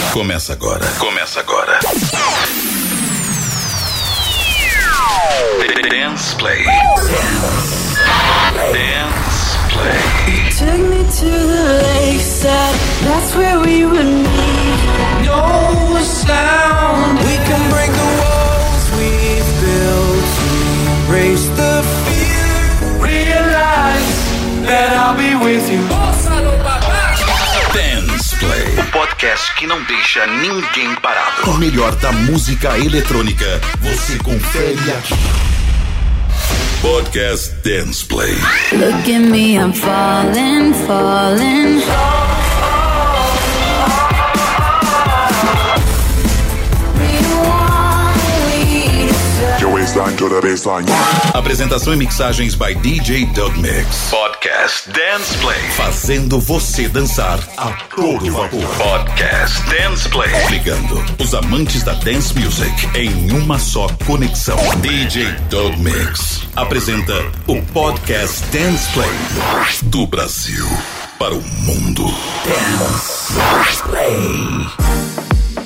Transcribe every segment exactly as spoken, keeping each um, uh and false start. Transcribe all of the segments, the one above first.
Começa agora. Começa agora. Dance Play. Dance Play. Took me to the lakeside, that's where we would meet. No sound. We can break the walls we've built. Embrace the fear. Realize that I'll be with you. Dance Play. O podcast que não deixa ninguém parado. O melhor da música eletrônica. Você confere aqui. Podcast Dance Play. Look at me, I'm falling, falling. Your waistline to the baseline. Apresentação e mixagens by D J Doug Mix. Podcast Dance Play. Fazendo você dançar a todo vapor. Podcast Dance Play. Ligando os amantes da dance music em uma só conexão. D J Doug Mix apresenta o Podcast Dance Play do Brasil para o mundo. Dance Play.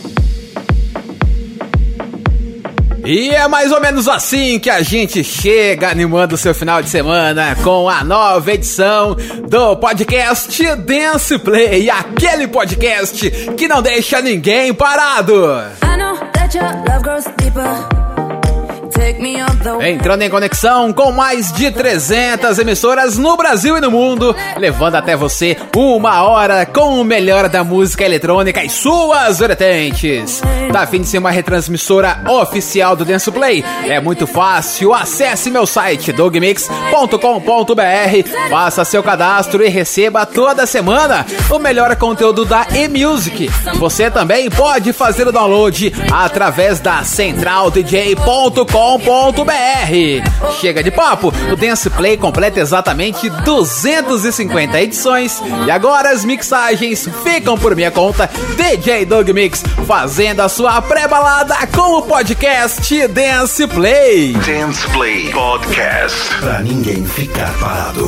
E é mais ou menos assim que a gente chega animando o seu final de semana com a nova edição do podcast Dance Play, aquele podcast que não deixa ninguém parado. I know that your love grows deeper. Entrando em conexão com mais de trezentas emissoras no Brasil e no mundo, levando até você uma hora com o melhor da música eletrônica e suas vertentes. Tá a fim de ser uma retransmissora oficial do Dance Play? É muito fácil, acesse meu site doug mix ponto com ponto b r, faça seu cadastro e receba toda semana o melhor conteúdo da eMusic. Você também pode fazer o download através da central d j ponto com ponto b r. Chega de papo, o Dance Play completa exatamente duzentas e cinquenta edições e agora as mixagens ficam por minha conta, D J Doug Mix, fazendo a sua pré-balada com o podcast Dance Play. Dance Play Podcast. Pra ninguém ficar parado.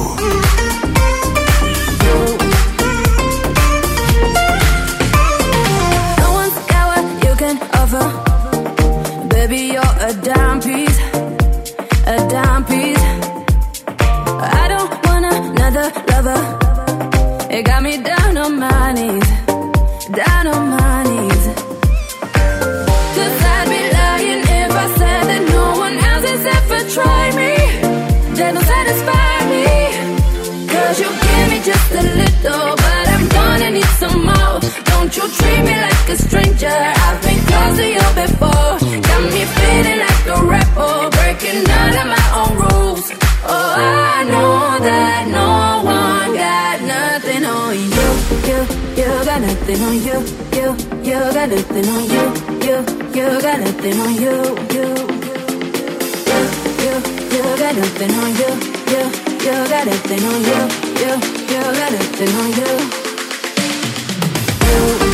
No one's got what you can offer. Baby, you're a dime piece, a dime piece. I don't want another lover. It got me down on my knees, down on my knees. Cause I'd be lying if I said that no one else has ever tried me. That don't satisfy me. Cause you give me just a little, but I'm gonna need some more. Don't you treat me like a stranger, I've been close to you before. Got me feeling like a rebel, breaking out of my own rules. Oh, I know that no one got nothing on you. You, you got nothing on you. You, you got nothing on you. You, you got nothing on you. You, you, you, you got nothing on you. You, you got nothing on you. You, you got nothing on you. You.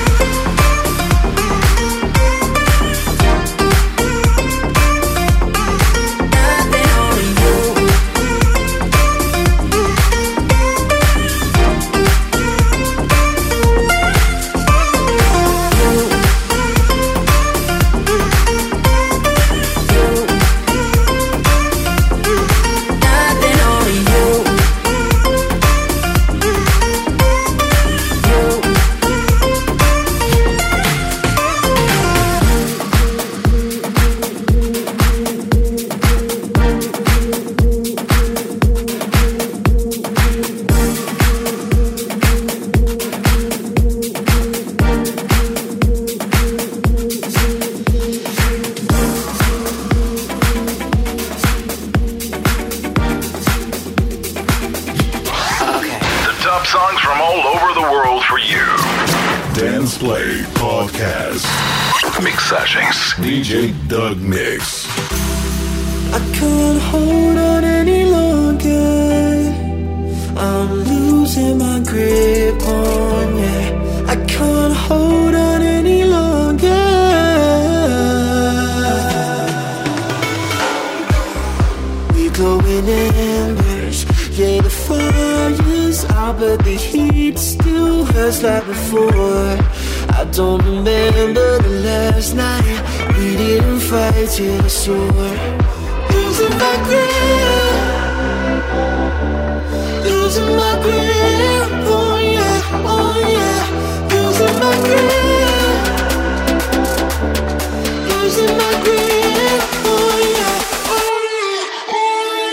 Dance Play Podcast. Mixagens D J Doug Mix. I can't hold on any longer. I'm losing my grip on you. I can't hold on any longer. We glow in embers. Yeah, the fire's out, but the heat still hurts like before. I don't remember the last night we didn't fight till I swore. Losing my grip, losing my grip, oh yeah, oh yeah. Losing my grip, losing my grip, oh yeah, oh yeah, oh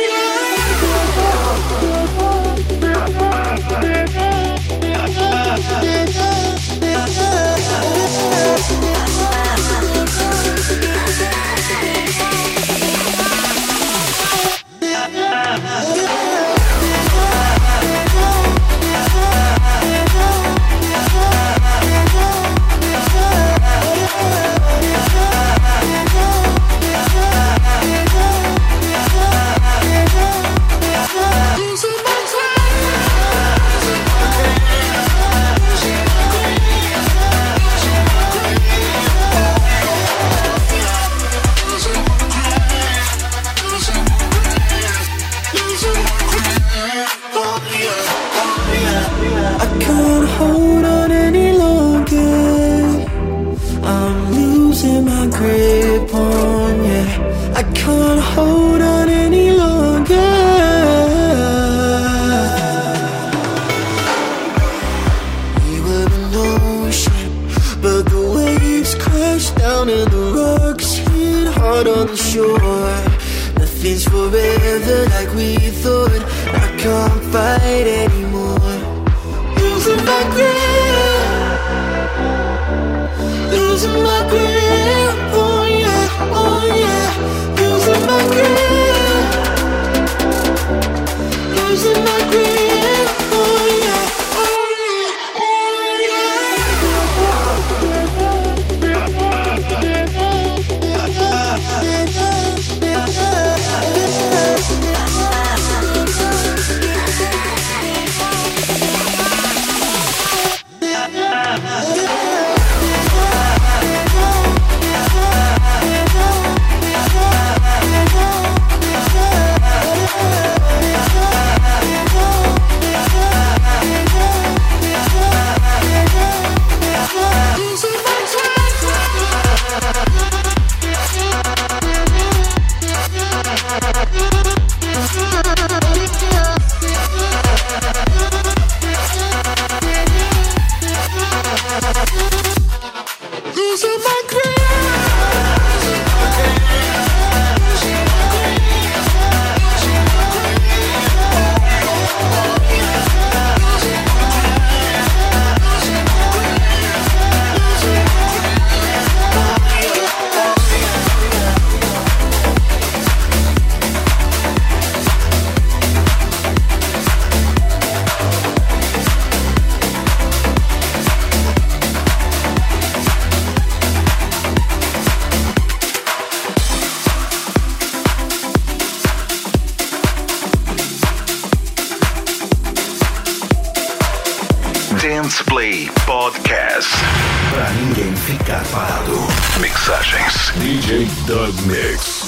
Dance Play Podcast. Pra ninguém ficar parado. Mixagens D J Doug Mix.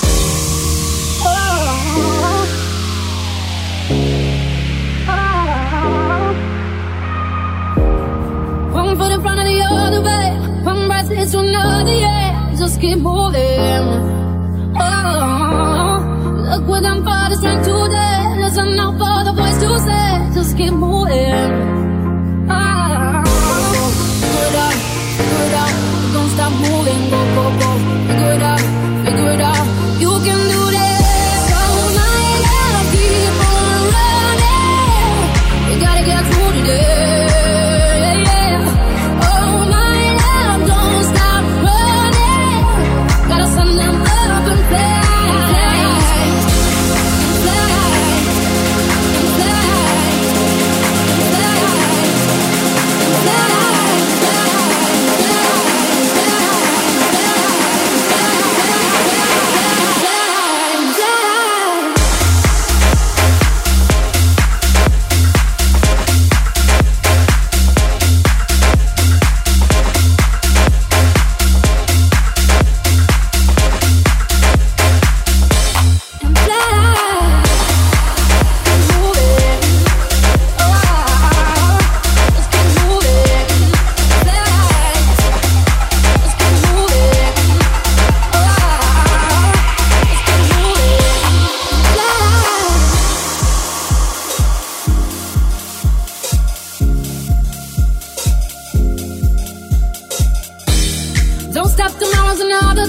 One foot in front of the other, babe. One breath is to another, yeah. Just keep moving. Oh, look what I'm for the strength today. Listen out for the voice to say. Just keep moving. Don't stop moving, go, go, go. Figure it out, figure it out. You can do this. All night long, keep on running. You gotta get through today. Yeah. All night long, don't stop running. Gotta send them up and fly. Fly, fly, fly, fly.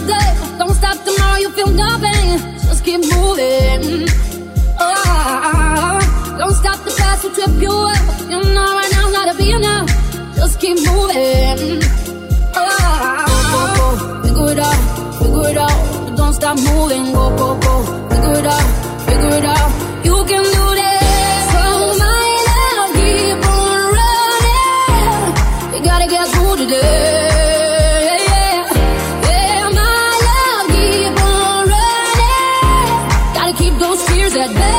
today, don't stop tomorrow, you feel nothing. Just keep moving. Oh, don't stop the past will trip you up. You know right now gotta be enough. Just keep moving. Oh, go, go, figure it out, figure it out. But don't stop moving. Go, go, go, figure it out, figure it out. You can do this. So my love, keep on running. You gotta get through today. At bay.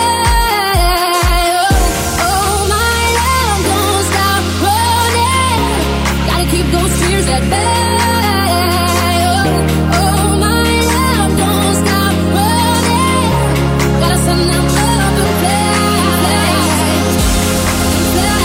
Oh, oh, my love, don't stop running. Gotta keep those fears at bay. Oh, oh, my love, don't stop running. Gotta send them up and fly, fly, fly,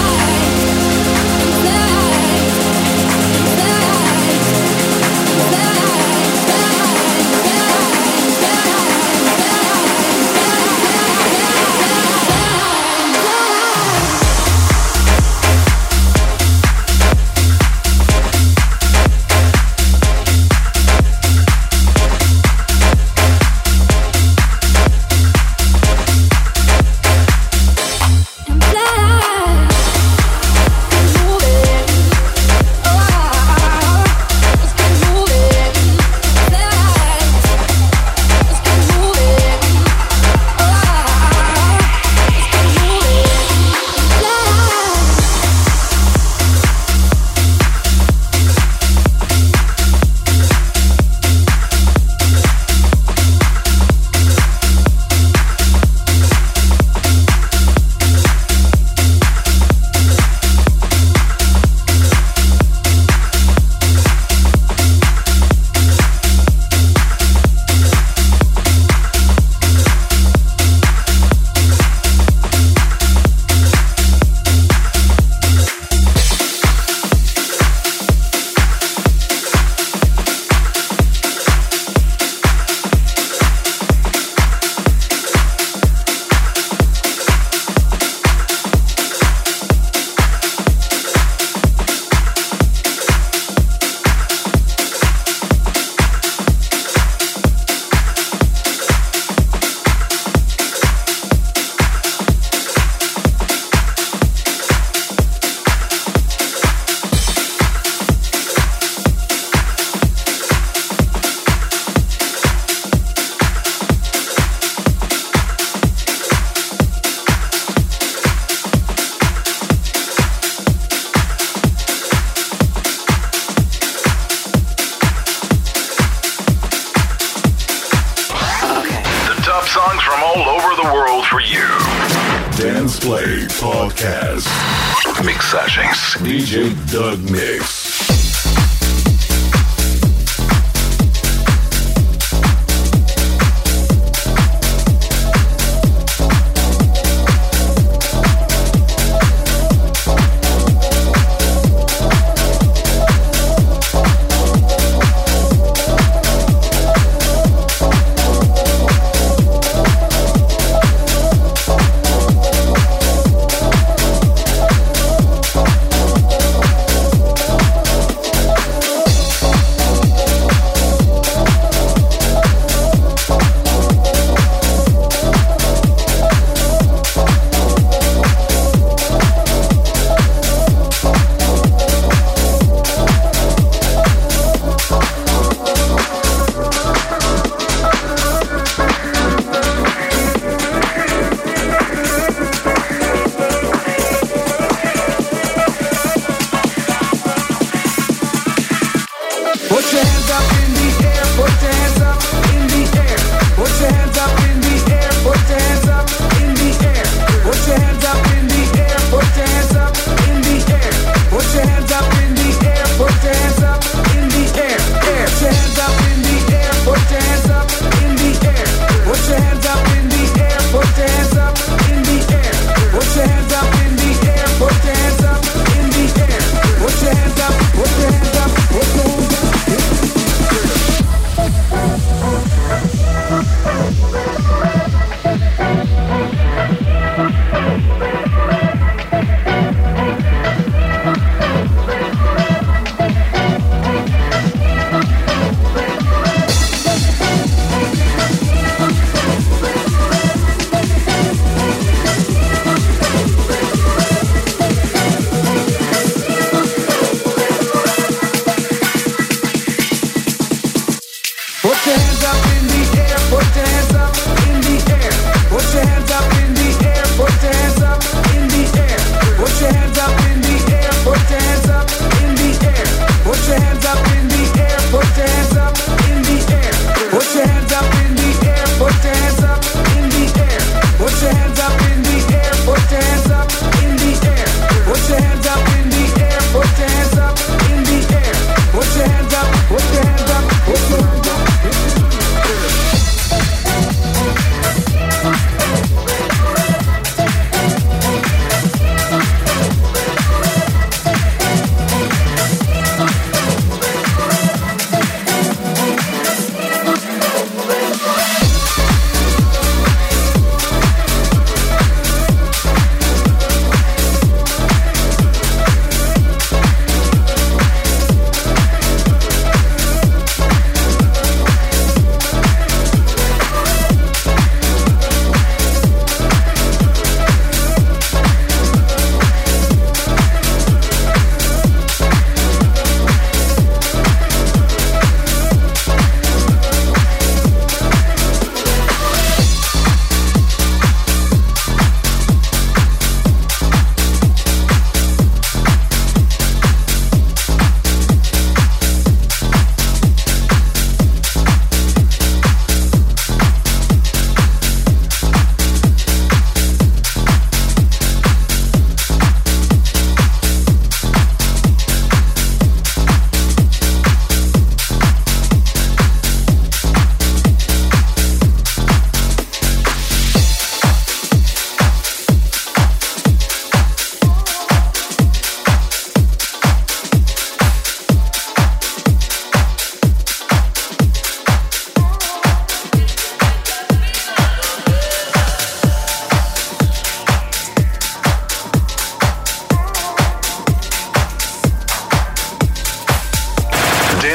Play Podcast. Mixagens D J Doug Mix.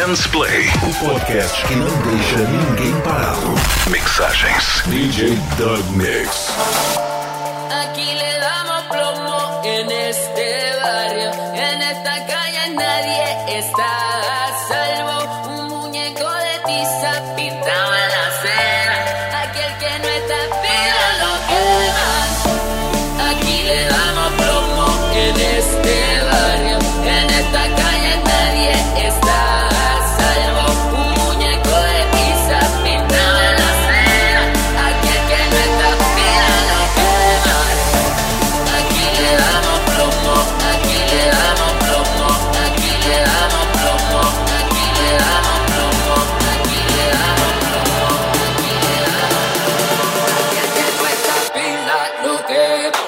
Dance Play, o podcast que não deixa ninguém parado. Mixagens D J Doug Mix. Aquí le damos plomo en este barrio, en esta calle nadie está a salvo. Un muñeco de tiza pintado en la acera, aquel que no está pida lo queman. Aquí le damos plomo en este barrio, en esta calle nadie está a salvo. Un muñeco de tiza pintado en la acera, aquel que no está pida lo queman. Aquí le damos plomo, aquí le damos plomo, aquí le damos plomo, aquí le damos plomo, aquí le damos plomo, aquí le damos plomo. Aquel que no está pida lo queman.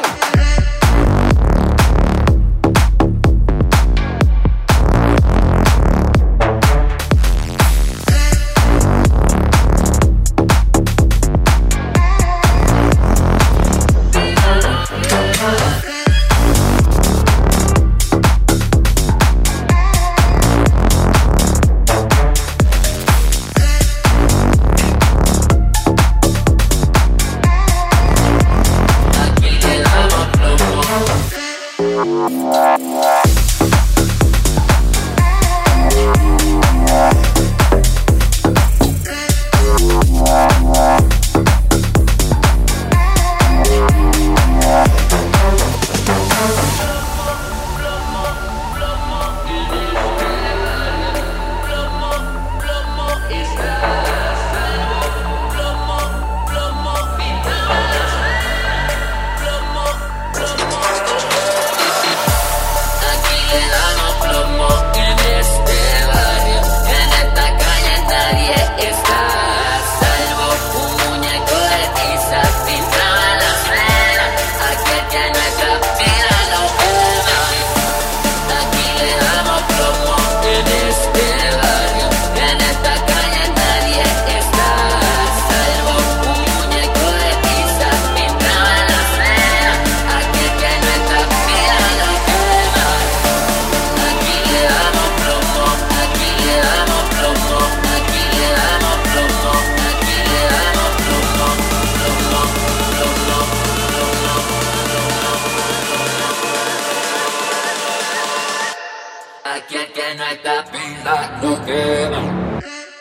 Aquel que no está pila lo quema.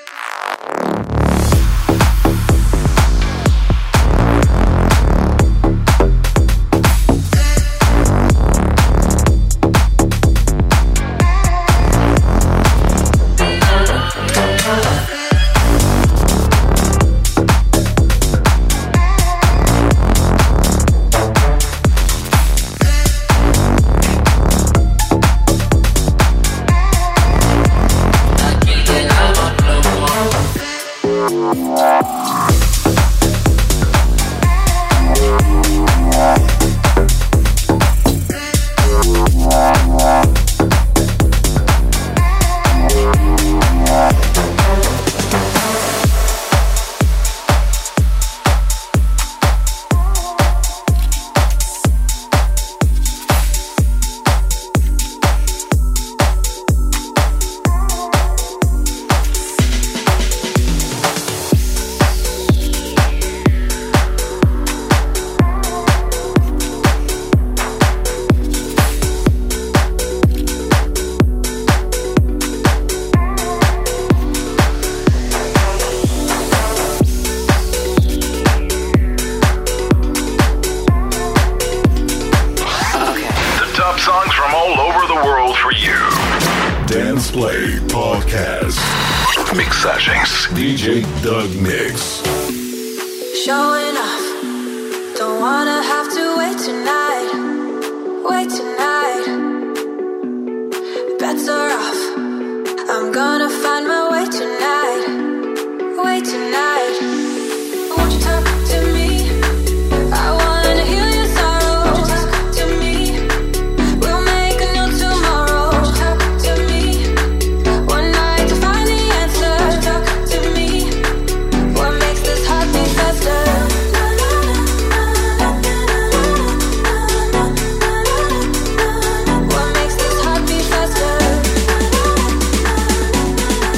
Dance Play Podcast. Mixagens D J Doug Mix. Showing off, don't wanna have to wait tonight. Wait tonight. Bets are off, I'm gonna find my way tonight. Wait tonight. Won't you talk to me? I wanna heal your sorrow. Won't you talk to me? We'll make a new tomorrow. Won't you talk to me? One night to find the answer. Won't you talk to me? What makes this heart beat faster? What makes this heart beat faster?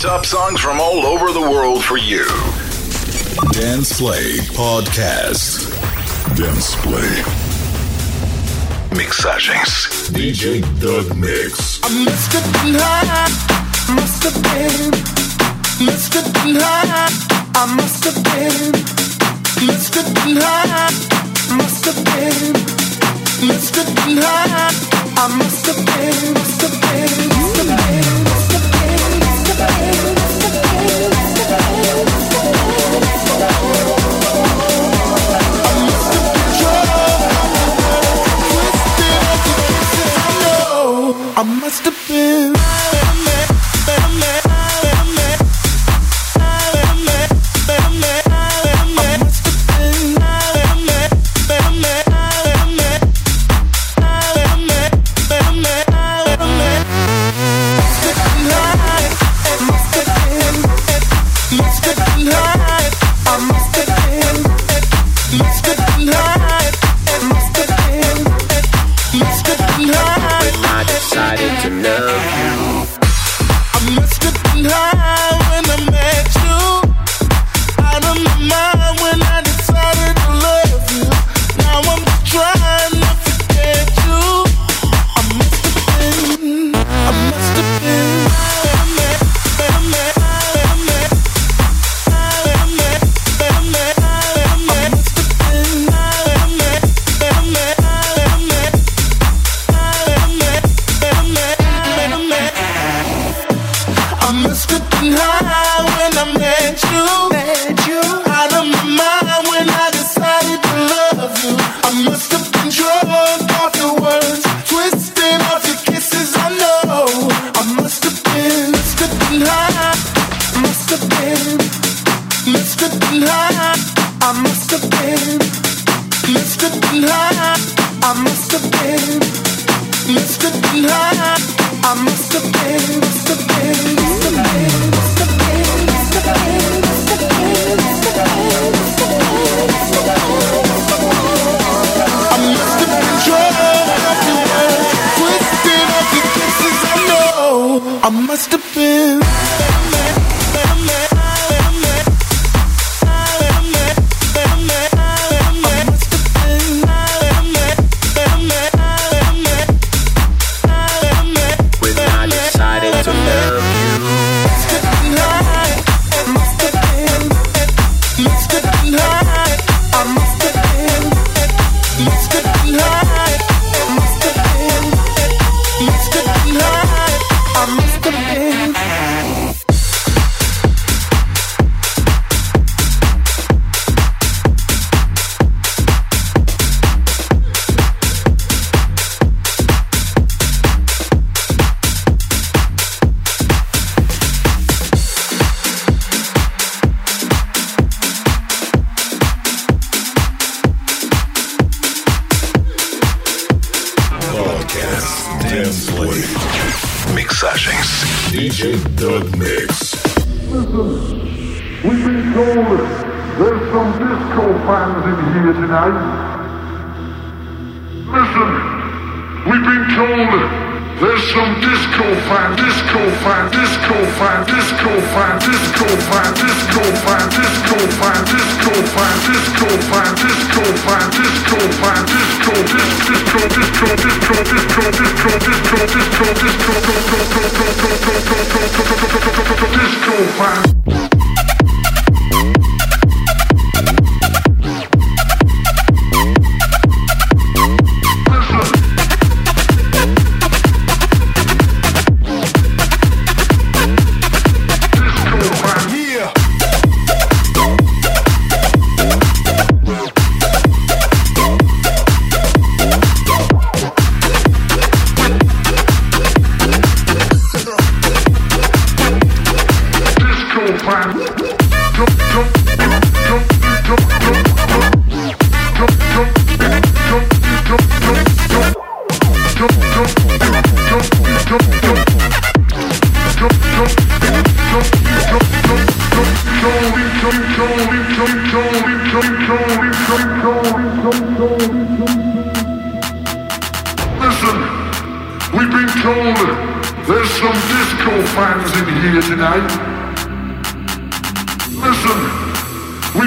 top songs from all over the world for you. Dance Play Podcast. Dance Play. Mixagens. D J Doug Mix. I must have been high. Must have been. Must have been high. I must have been. Must have been high. Must have been. Must have been high. I must have been. Must have been. Must have been. Must have been. Must have been. Must have been. Must have been. Must have been. Must have been. I must have been drunk. Twisted up to pieces. I know. I must have been. I must have been. D J Doug Mix. Listen, we've been told there's some disco fans in here tonight. Listen, we've been told there's some disco fan, disco fan, disco fan, disco fan, disco fan, disco fan, disco fan, disco fan, disco fan, disco fan, disco fan, disco, disco, disco, disco, disco, disco, disco, disco, disco, disco, disco fan. Listen, we've been told there's some disco fans in here tonight.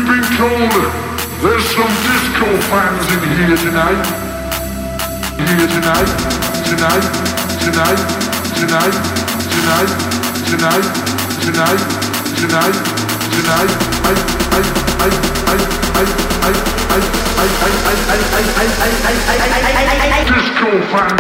been told there's some disco fans in here tonight. Here tonight, tonight, tonight, tonight, tonight, tonight, tonight, tonight, tonight. I, I, I, I, I, I, I, I, I, I, I, I, I, I, I, I, I, disco fan.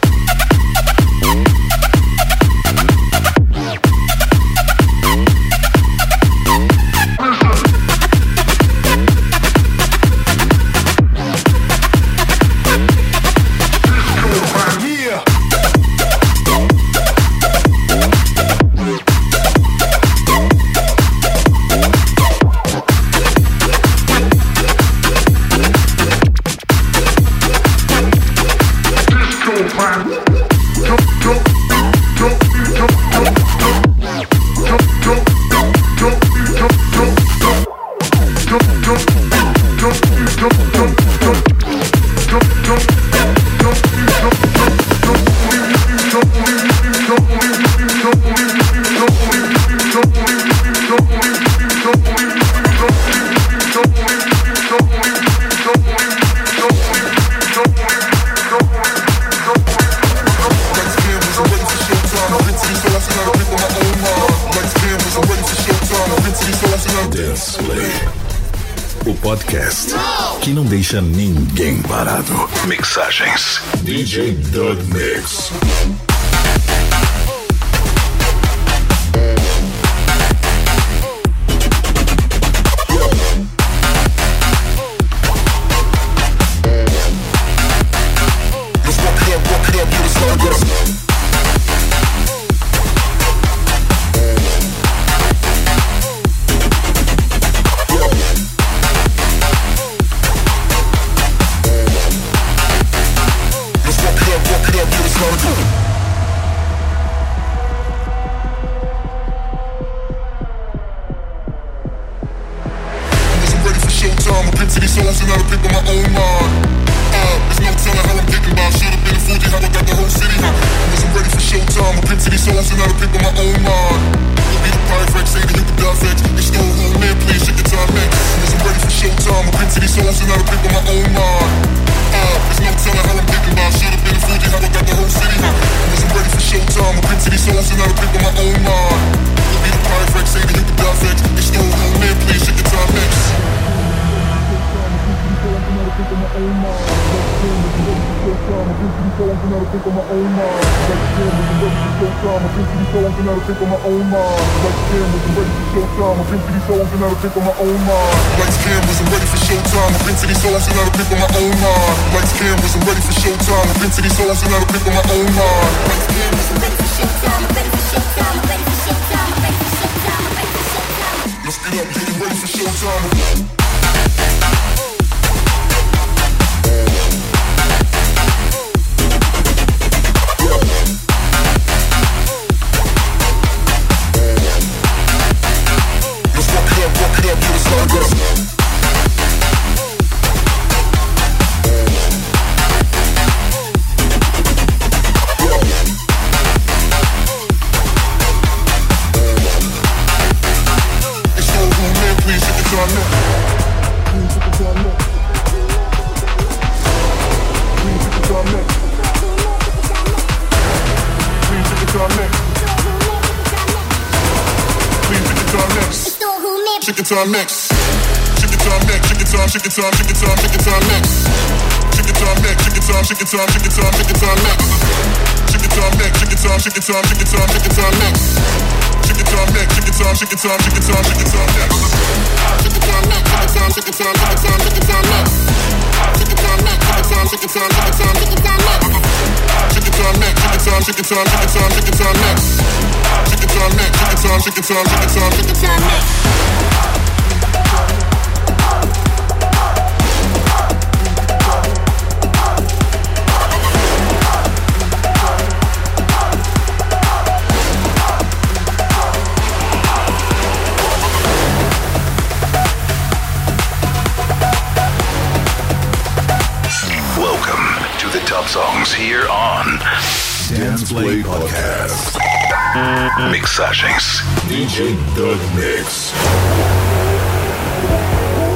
O podcast que não deixa ninguém parado. Mixagens D J Doug Mix. Time mix. Chicken time mix, chicken time, chicken time, chicken time, chicken time mix. Chicken time mix, chicken time, chicken time, chicken time, chicken time mix. Chicken time mix, chicken time, chicken time, chicken time, chicken time mix. Chicken time mix, chicken time, chicken time, chicken time, chicken time mix. Chicken time mix, chicken time, chicken time, chicken time, chicken time mix. Chicken time mix, chicken time, chicken time, chicken time, chicken time mix. Chicken time mix, chicken time, chicken time, chicken time, chicken time mix. Chicken time mix, chicken time, chicken time, chicken time, chicken time mix. Songs here on Dance Play Podcast. Mixagens D J Doug Mix.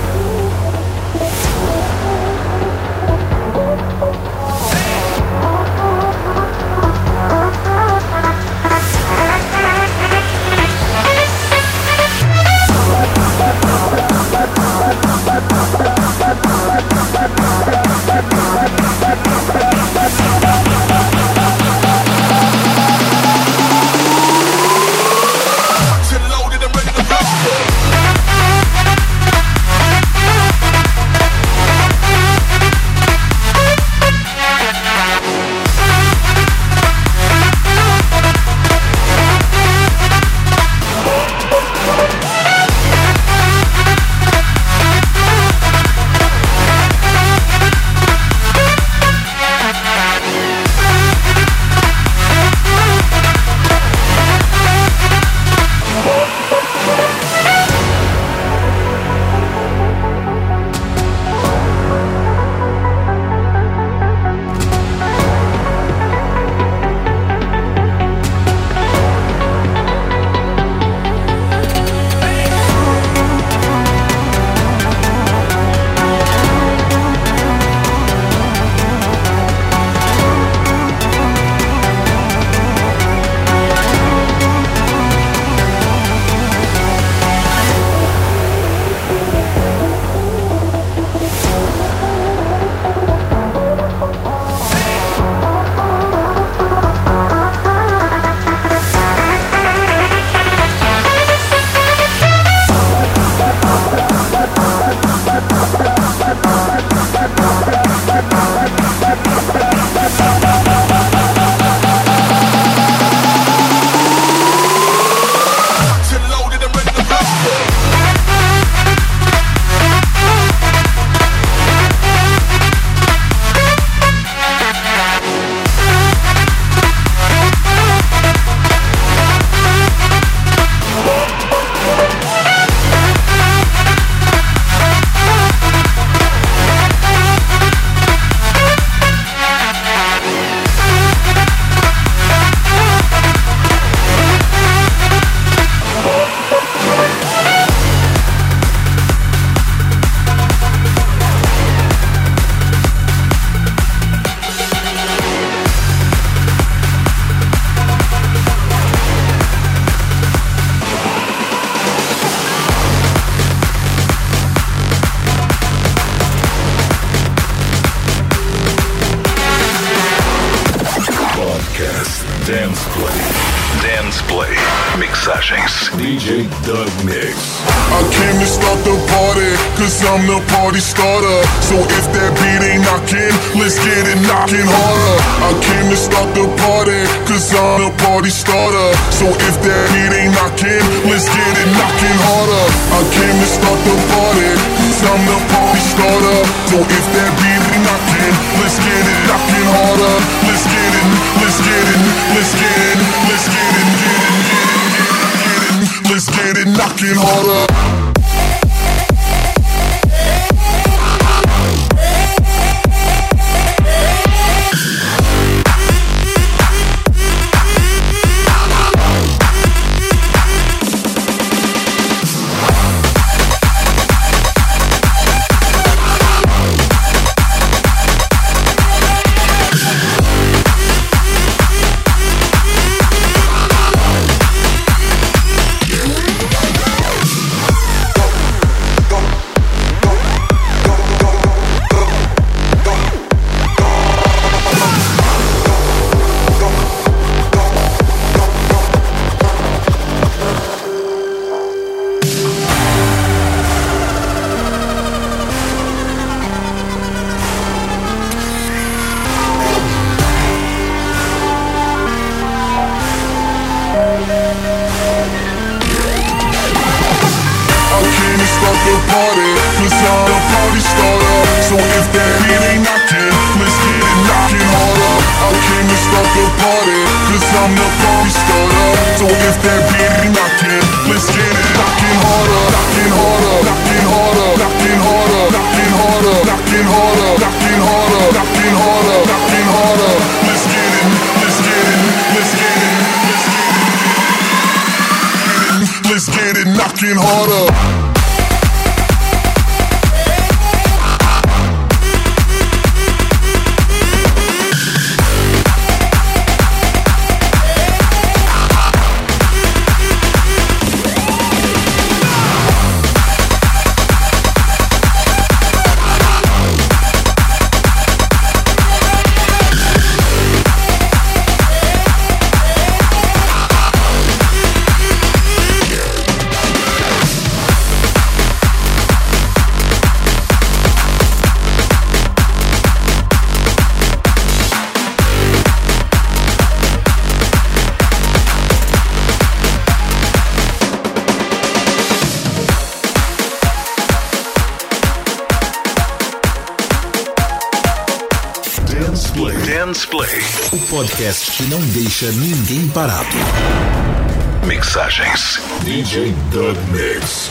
Dance Play. Dance Play. Mixagens. D J Doug Mix. I came to start the party, cause I'm the party starter. So if that beat ain't knocking, let's get it knocking harder. I came to start the party, cause I'm the party starter. So if that beat ain't knocking, let's get it knocking harder. I came to start the party, cause I'm the party starter. So if that beat ain't knocking, let's get it knocking harder. Let's get it, let's get it, let's get it, let's get it, get it, get it, get it, get it. Let's get it knocking harder. O podcast que não deixa ninguém parado. Mixagens. D J Doug Mix.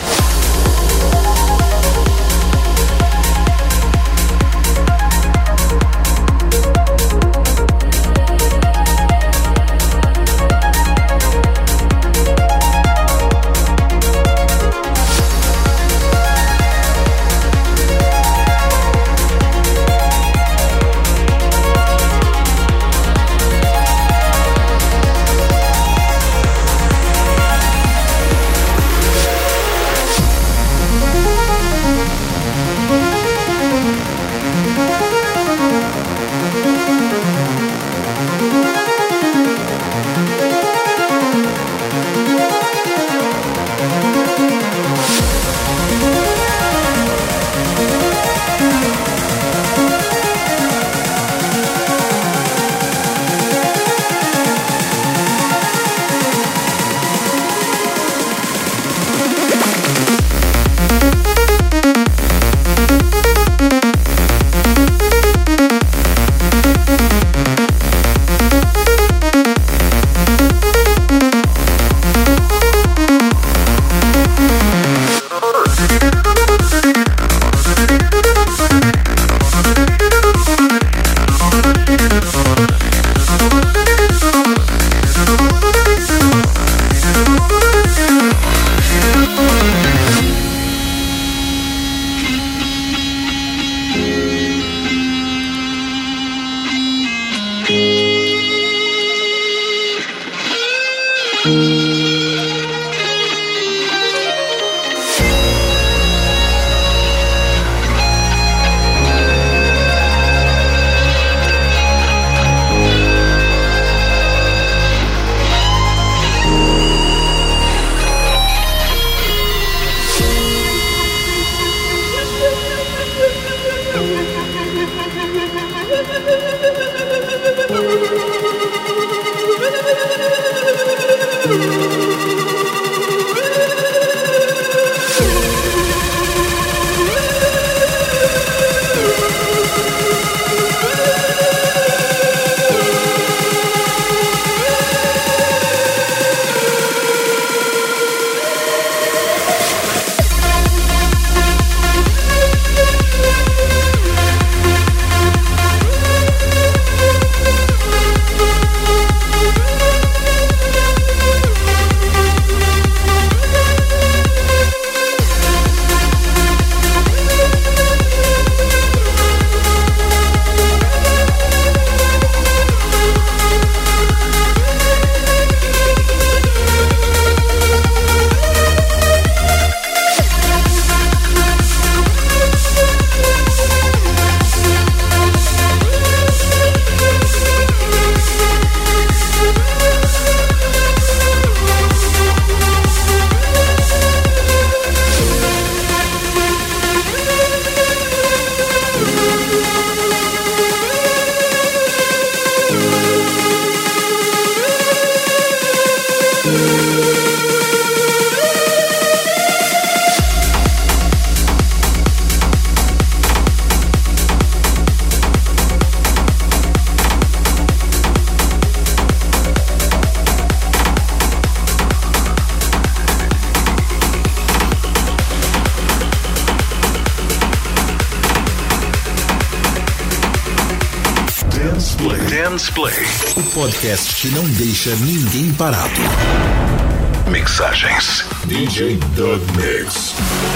Dance Play, o podcast que não deixa ninguém parado. Mixagens D J Doug Mix.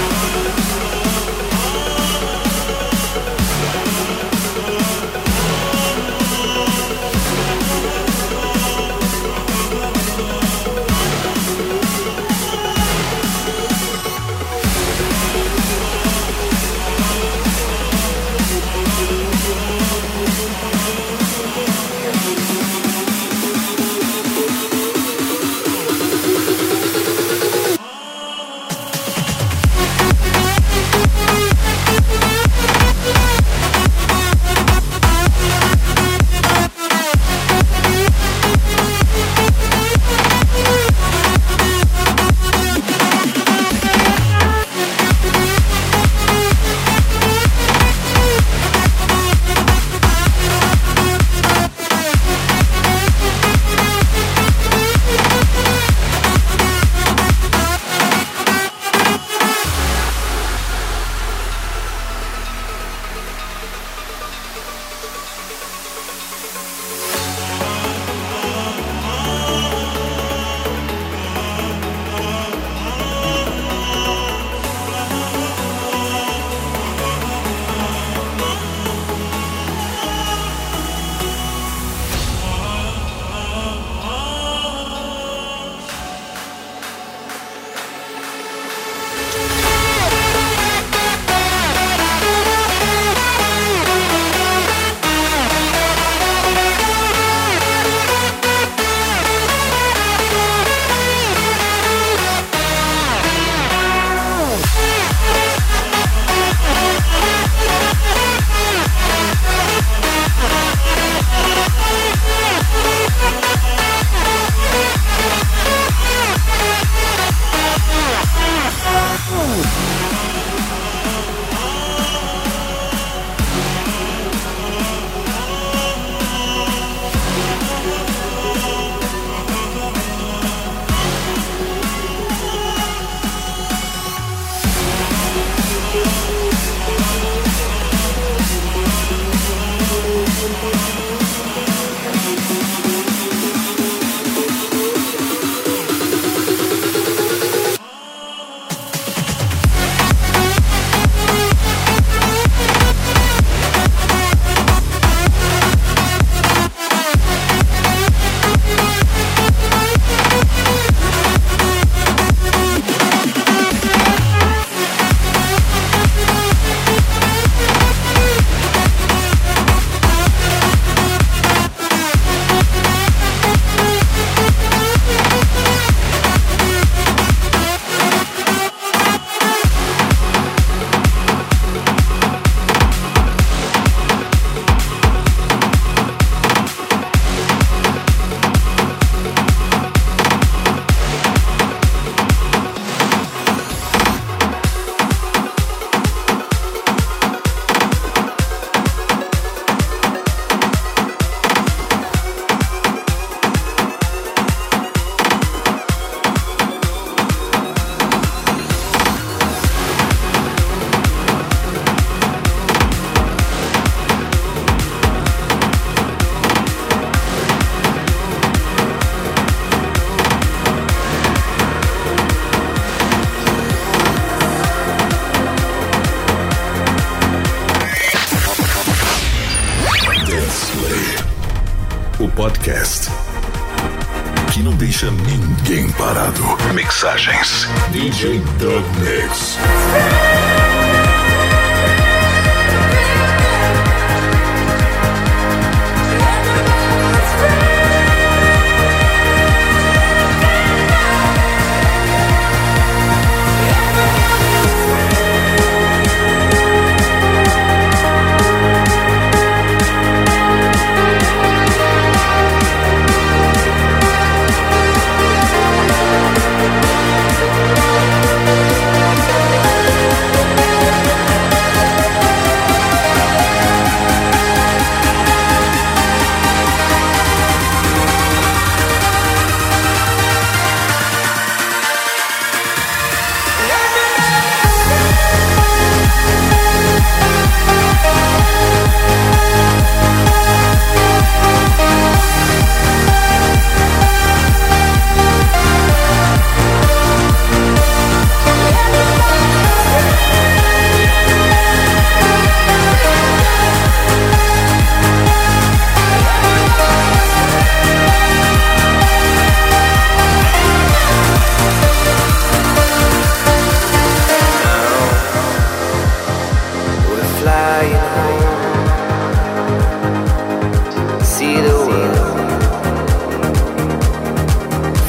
O podcast que não deixa ninguém parado. Mixagens D J Doug Mix.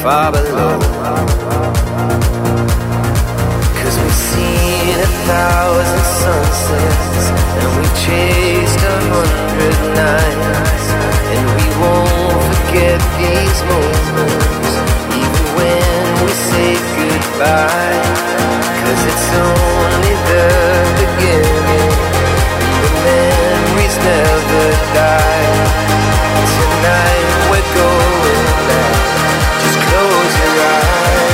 far below. Cause we've seen a thousand sunsets, and we've chased a hundred nights, and we won't forget these moments, even when we say goodbye. Cause it's only the beginning, and the memories never die. Tonight we're going back, just close your eyes.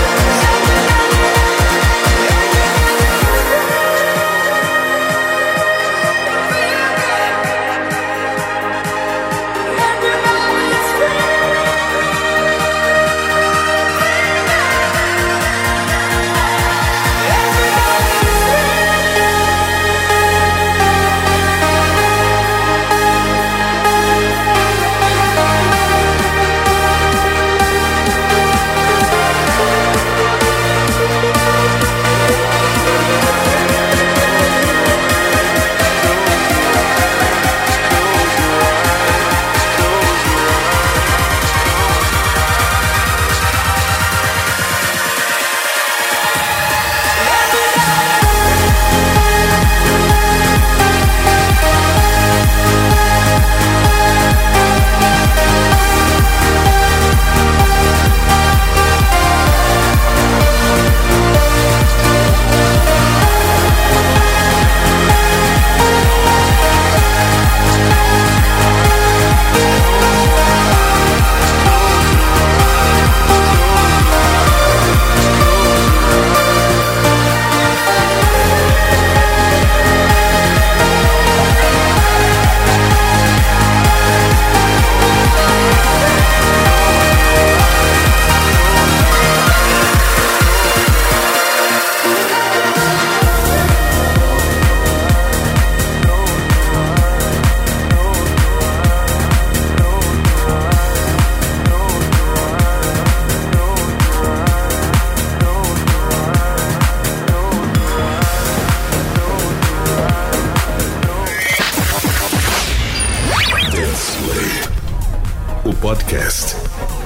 Podcast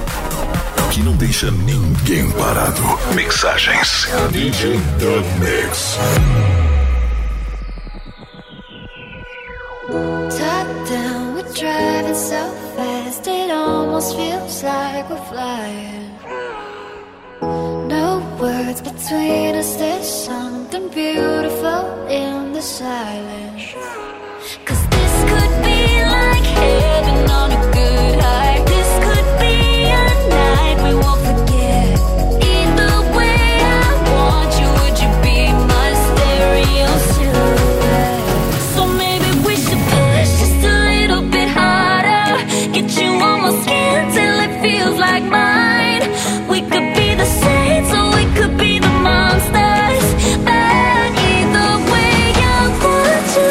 que não deixa ninguém parado. Mixagens D J Doug Mix. Top down, we're driving so fast, it almost feels like we're flying. No words between us, there's something beautiful in the silence. Cause this could be like heaven on a good high. This could be a night we won't forget. Either way I want you, would you be my stereo silhouette? So maybe we should push just a little bit harder, get you on my skin till it feels like mine. We could be the saints or we could be the monsters, but either way I want you.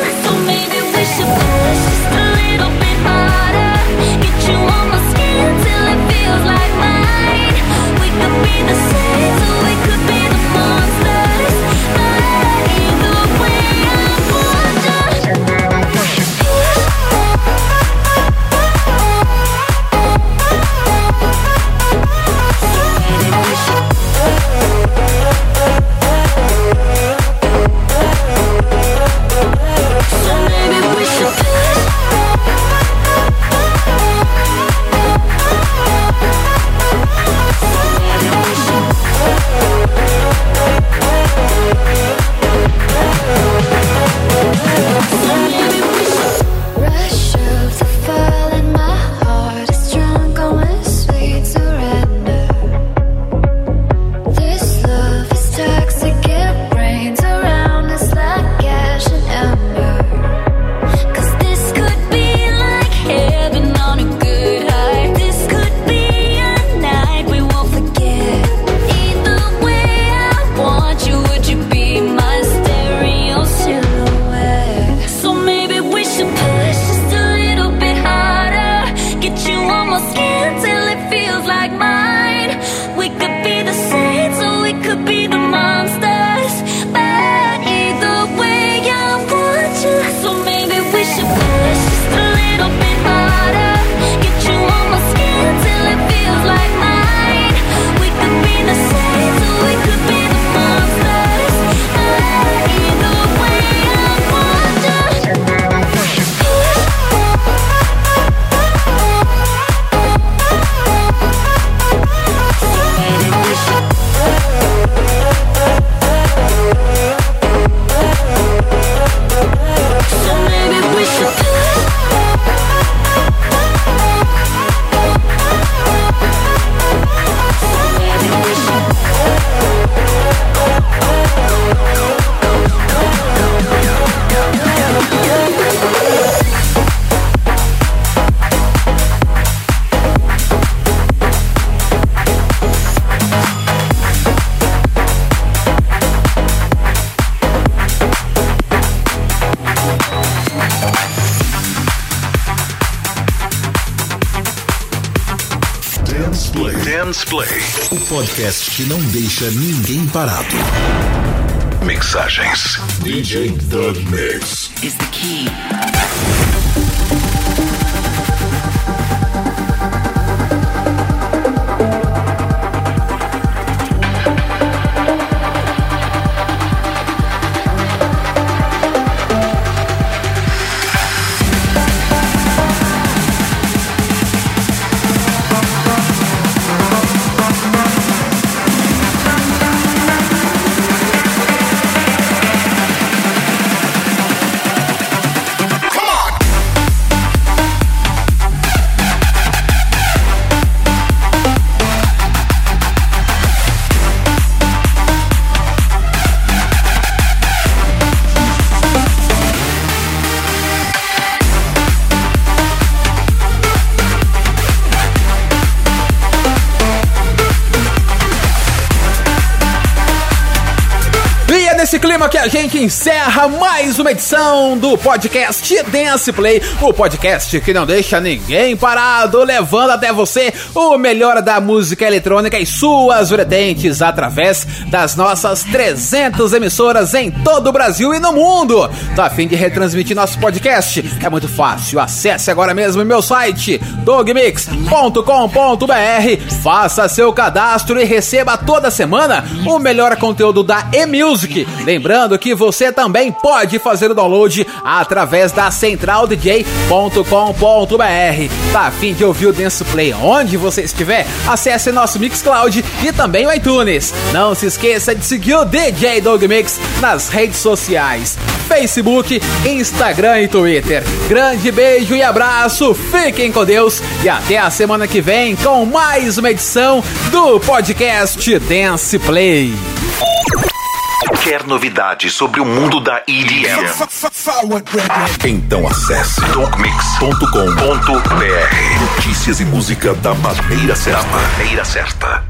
Dance Play, o podcast que não deixa ninguém parado. Mixagens D J Doug Mix is the key. Nesse clima que a gente encerra mais uma edição do podcast Dance Play, o podcast que não deixa ninguém parado, levando até você o melhor da música eletrônica e suas vertentes através das nossas trezentas emissoras em todo o Brasil e no mundo. Tá a fim de retransmitir nosso podcast? É muito fácil, acesse agora mesmo meu site doug mix ponto com ponto b r, faça seu cadastro e receba toda semana o melhor conteúdo da E-Music. Lembrando que você também pode fazer o download através da central d j ponto com ponto b r. Tá a fim de ouvir o Dance Play onde você estiver? Acesse nosso Mixcloud e também o iTunes. Não se esqueça de seguir o D J Doug Mix nas redes sociais, Facebook, Instagram e Twitter. Grande beijo e abraço, fiquem com Deus e até a semana que vem com mais uma edição do podcast Dance Play. Quer novidades sobre o mundo da E D M? Então acesse doug mix ponto com ponto b r. Notícias e música da maneira certa. Da maneira certa.